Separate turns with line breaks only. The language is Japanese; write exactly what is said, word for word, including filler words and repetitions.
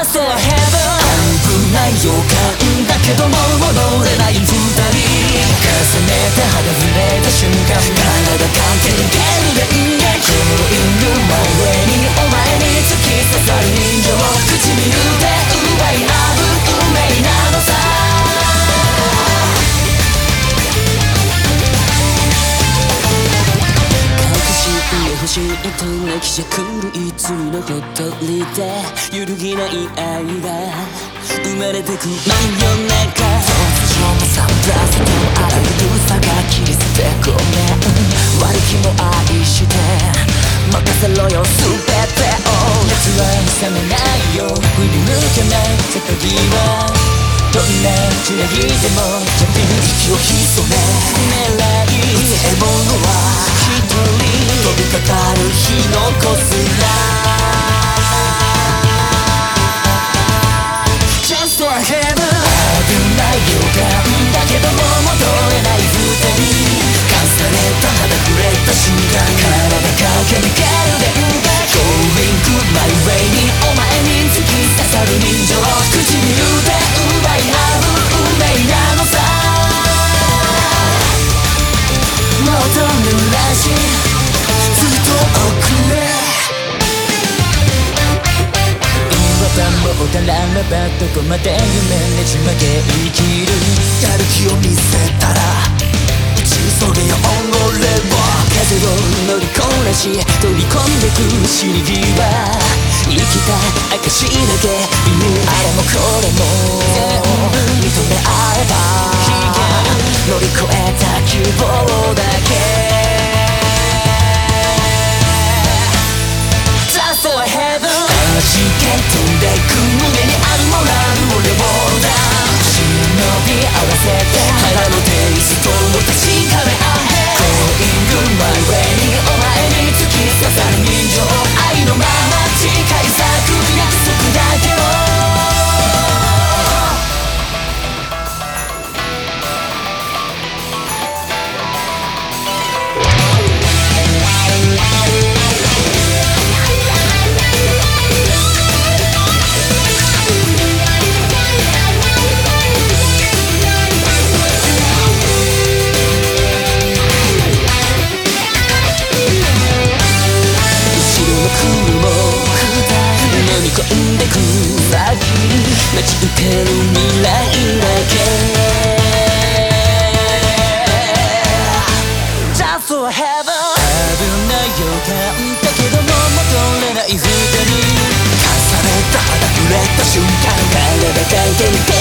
Just a heaven 危ない予感だけども戻れない二人重ねて肌触れた瞬間体駆け抜ける電撃 Going my way にお前に突き刺さる人情唇で奪い合う運命なのさ欲しいとなきじゃ狂い罪のほとりで揺るぎない愛が生まれてく真夜中突如のサンプラスとあらゆる差が切り捨てごめん悪気も愛して任せろよ全てを熱は冷めないよ振り向けない手鍵はどんな地雷でもジャンピング息を潜め狙い獲物は一人飛びかかる火の粉すら Just for heaven 危ない予感だけども戻れない二人かされた肌触れた瞬間体駆け抜ける電撃 Going my way にお前に突き刺さる人情唇で奪い合う運命なのさ戻るらしいずっと遅れ今晩もたらばどこまで夢ねじ曲げ生きるやる気を見せたら打ち急げよ己は風を乗りこなし取り込んでく死に際生きた証だけ犬あれもこれも認め合えば乗り越えた希望だけ Just for heaven 弾け飛んでく胸にあるモラルをレボーダー忍び合わせて腹のテイストを確かめ合え Going my way にお前に突き刺さる人情愛のまま次回咲く約束だけど込んでく先待ち受ける未来だけ Just for heaven 危ない予感だけども戻れない二人重ねた肌触れた瞬間体が駆け抜け